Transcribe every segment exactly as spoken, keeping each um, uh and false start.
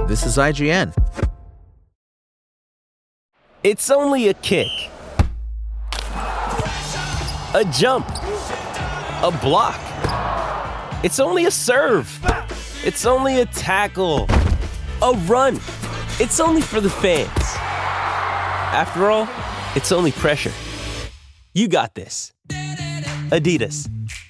This is I G N. It's only a kick, a jump, a block. It's only a serve. It's only a tackle, a run. It's only for the fans. After all, it's only pressure. You got this. Adidas.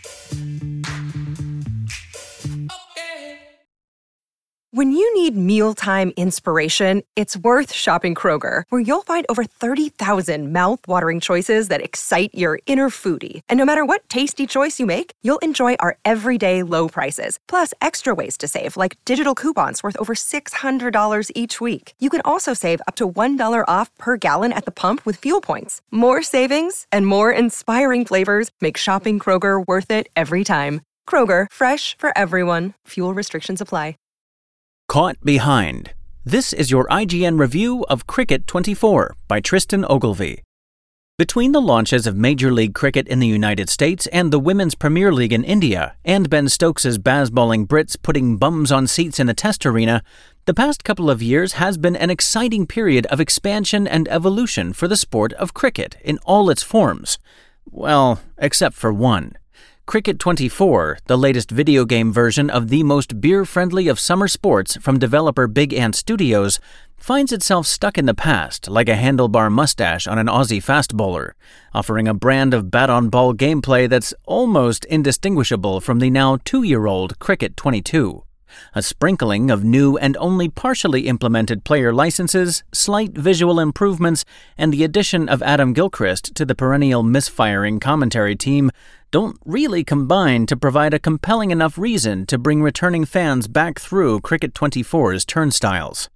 When you need mealtime inspiration, it's worth shopping Kroger, where you'll find over thirty thousand mouth-watering choices that excite your inner foodie. And no matter what tasty choice you make, you'll enjoy our everyday low prices, plus extra ways to save, like digital coupons worth over six hundred dollars each week. You can also save up to one dollar off per gallon at the pump with fuel points. More savings and more inspiring flavors make shopping Kroger worth it every time. Kroger, fresh for everyone. Fuel restrictions apply. Caught Behind. This is your I G N review of Cricket twenty-four by Tristan Ogilvie. Between the launches of Major League Cricket in the United States and the Women's Premier League in India, and Ben Stokes' basballing Brits putting bums on seats in the Test arena, the past couple of years has been an exciting period of expansion and evolution for the sport of cricket in all its forms. Well, except for one. Cricket twenty-four, the latest video game version of the most beer-friendly of summer sports from developer Big Ant Studios, finds itself stuck in the past like a handlebar mustache on an Aussie fast bowler, offering a brand of bat-on-ball gameplay that's almost indistinguishable from the now two-year-old Cricket twenty-two. A sprinkling of new and only partially implemented player licenses, slight visual improvements, and the addition of Adam Gilchrist to the perennial misfiring commentary team don't really combine to provide a compelling enough reason to bring returning fans back through Cricket twenty-four's turnstiles.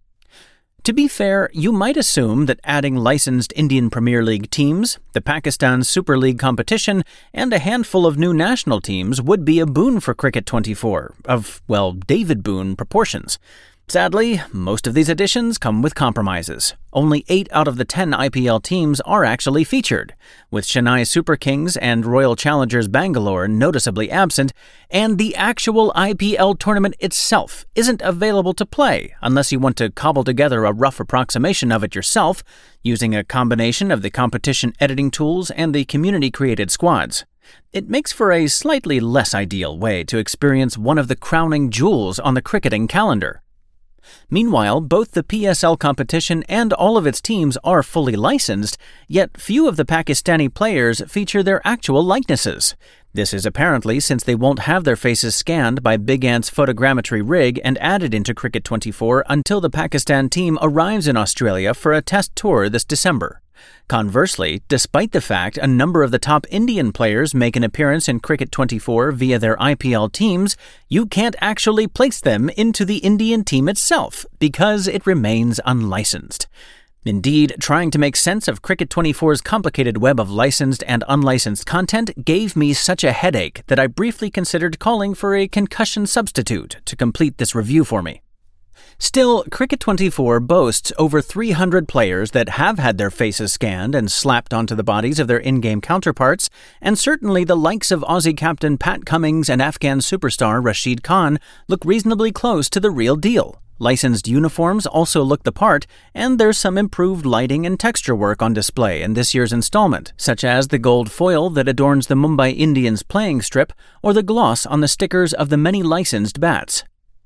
To be fair, you might assume that adding licensed Indian Premier League teams, the Pakistan Super League competition, and a handful of new national teams would be a boon for Cricket twenty-four, of, well, David Boone proportions. Sadly, most of these additions come with compromises. Only eight out of the ten I P L teams are actually featured, with Chennai Super Kings and Royal Challengers Bangalore noticeably absent, and the actual I P L tournament itself isn't available to play unless you want to cobble together a rough approximation of it yourself, using a combination of the competition editing tools and the community-created squads. It makes for a slightly less ideal way to experience one of the crowning jewels on the cricketing calendar. Meanwhile, both the P S L competition and all of its teams are fully licensed, yet few of the Pakistani players feature their actual likenesses. This is apparently since they won't have their faces scanned by Big Ant's photogrammetry rig and added into Cricket twenty-four until the Pakistan team arrives in Australia for a test tour this December. Conversely, despite the fact a number of the top Indian players make an appearance in Cricket twenty-four via their I P L teams, you can't actually place them into the Indian team itself because it remains unlicensed. Indeed, trying to make sense of Cricket twenty-four's complicated web of licensed and unlicensed content gave me such a headache that I briefly considered calling for a concussion substitute to complete this review for me. Still, Cricket twenty-four boasts over three hundred players that have had their faces scanned and slapped onto the bodies of their in-game counterparts, and certainly the likes of Aussie captain Pat Cummins and Afghan superstar Rashid Khan look reasonably close to the real deal. Licensed uniforms also look the part, and there's some improved lighting and texture work on display in this year's installment, such as the gold foil that adorns the Mumbai Indians playing strip or the gloss on the stickers of the many licensed bats.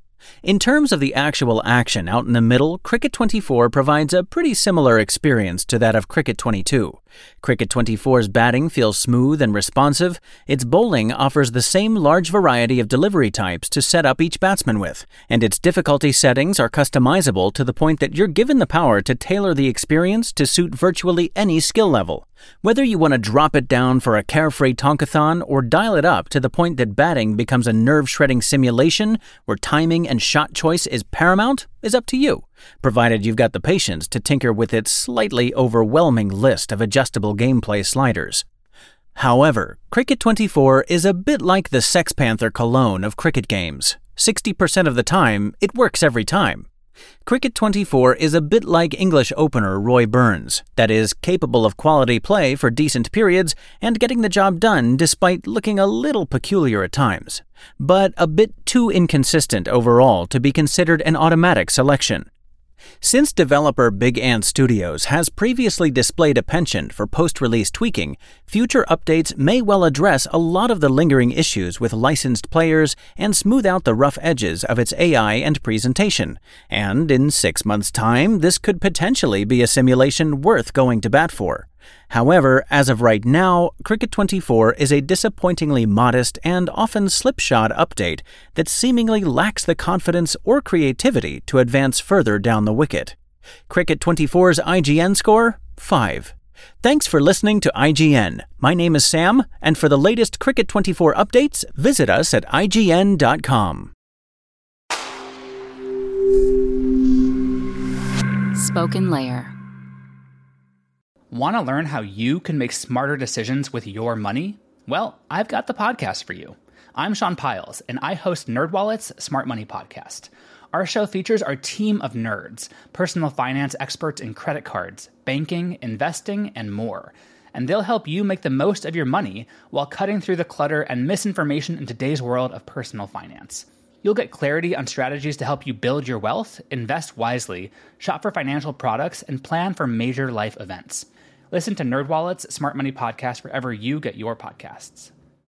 In terms of the actual action out in the middle, Cricket twenty-four provides a pretty similar experience to that of Cricket twenty-two. Cricket twenty-four's batting feels smooth and responsive. Its bowling offers the same large variety of delivery types to set up each batsman with, and its difficulty settings are customizable to the point that you're given the power to tailor the experience to suit virtually any skill level. Whether you want to drop it down for a carefree tonkathon or dial it up to the point that batting becomes a nerve-shredding simulation where timing and shot choice is paramount is up to you, provided you've got the patience to tinker with its slightly overwhelming list of adjustable gameplay sliders. However, Cricket twenty-four is a bit like the Sex Panther cologne of cricket games. sixty percent of the time, it works every time. Cricket twenty-four is a bit like English opener Roy Burns, that is, capable of quality play for decent periods and getting the job done despite looking a little peculiar at times, but a bit too inconsistent overall to be considered an automatic selection. Since developer Big Ant Studios has previously displayed a penchant for post-release tweaking, future updates may well address a lot of the lingering issues with licensed players and smooth out the rough edges of its A I and presentation. And in six months' time, this could potentially be a simulation worth going to bat for. However, as of right now, Cricket twenty-four is a disappointingly modest and often slipshod update that seemingly lacks the confidence or creativity to advance further down the wicket. Cricket twenty-four's I G N score? five. Thanks for listening to I G N. My name is Sam, and for the latest Cricket twenty-four updates, visit us at I G N dot com. Spoken Layer. Want to learn how you can make smarter decisions with your money? Well, I've got the podcast for you. I'm Sean Piles, and I host NerdWallet's Smart Money Podcast. Our show features our team of nerds, personal finance experts in credit cards, banking, investing, and more. And they'll help you make the most of your money while cutting through the clutter and misinformation in today's world of personal finance. You'll get clarity on strategies to help you build your wealth, invest wisely, shop for financial products, and plan for major life events. Listen to NerdWallet's Smart Money Podcast wherever you get your podcasts.